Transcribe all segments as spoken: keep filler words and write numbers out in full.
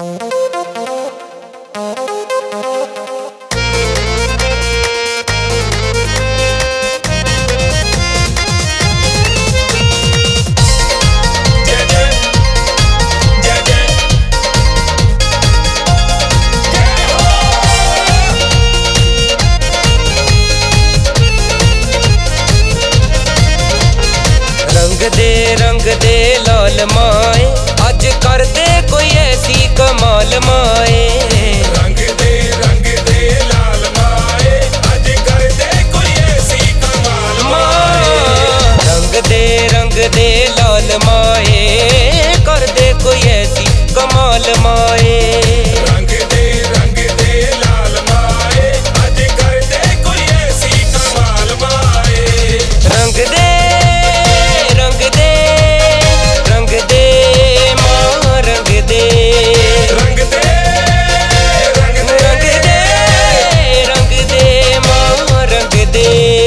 रंग दे रंग दे लाल माए अज कर दे कोई ऐसी कमाल माए। रंग दे रंग दे लाल माए अज कर दे कोई ऐसी कमाल माए। रंग दे रंग दे लाल माए कर दे कोई ऐसी कमाल माए। रंग दे रंग दे लाल माए अज कर दे कोई ऐसी कमाल माए। रंग दे रंग दे रंग दे मां रंग दे रंग दे रंग दे रंग दे रंग दे मां रंग दे।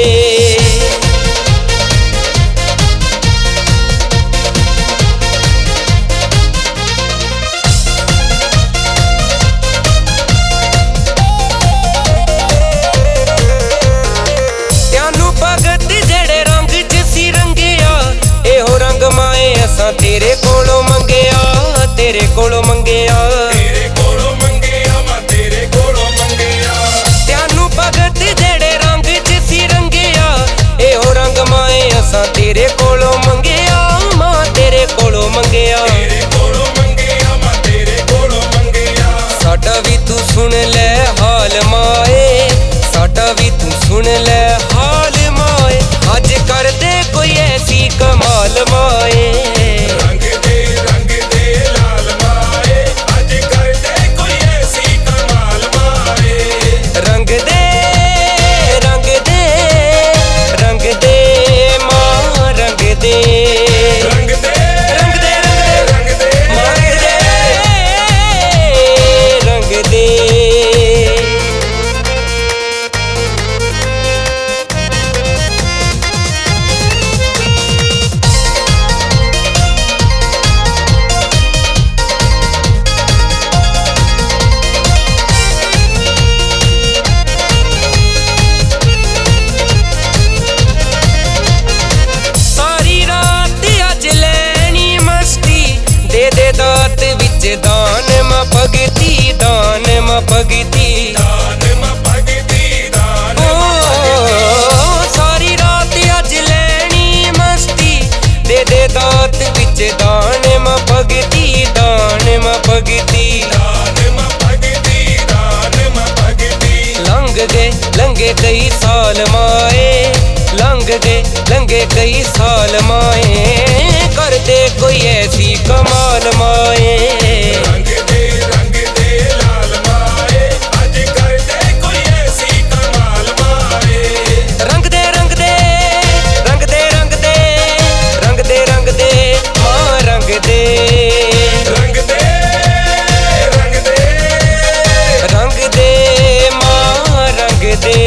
त्यानू भगत जेड़े रंग च सी रंगिया एहो रंग माए असां तेरे कोलों मंगिया तेरे कोलों मंगिया। तेरे कोलों मंगिया मैं तेरे कोलों मंगिया। त्यानू भगत जेड़े रंग च सी रंगिया एहो रंग माए असां तेरे कोलों मंगिया मां तेरे कोलों मंगिया। तेरे कोलों मंगिया मैं तेरे कोलों मंगिया। साडा भी तू सुन ले हाल माए साडा भी तू सुन ले हाल माए अज कर दे कोई ऐसी कमाल माए। रंग दे रंग दे लाल माए अज कर दे कोई ऐसी कमाल माए। रंग दे रंग दे रंग दे मां रंग दे रंग दे रंग दे रंग दे रंग दे मां रंग दे रंग दे। सारी रात अज लैनी मस्ती दे दे दात विच दान मां भगती दान मां भगती। दान मां भगती दान ओ सारी रात अज लैनी मस्ती दे दे दात विच दान मां भगती दान मां भगती। दान मां भगती दान मां भगती। लंघ गए लंघे कई साल माए लंघ गए लंघे कई साल माए कर दे कोई ऐसी कमाल माए। रंग दे रंग दे लाल माए अज कर दे कोई ऐसी कमाल माए। रंग दे रंग दे रंग दे रंग दे रंग दे रंग दे मां रंग दे रंग दे रंग दे रंग दे मां रंग दे।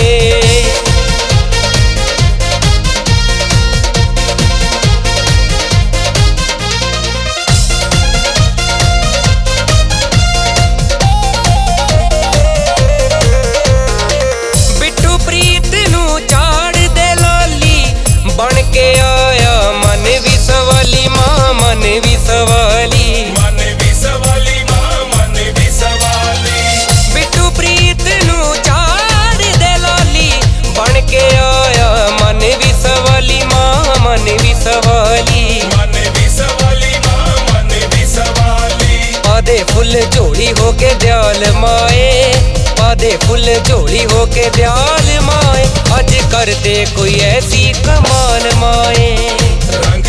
बिट्टू प्रीत नू चाड़ दे लाली बन के आया मन भी सवाली मां मन भी सवाली। मन भी सवाली मां मन भी सवाली। बिट्टू प्रीत नू चाड़ दे लाली बन के आया मन भी सवाली मां मन भी सवाली। मन भी सवाली मां मन भी सवाली। पादे फुल झोली होके दयाल माए पादे फुल झोली होके दयाल माए अज कर दे कोई ऐसी कमाल माए। रंग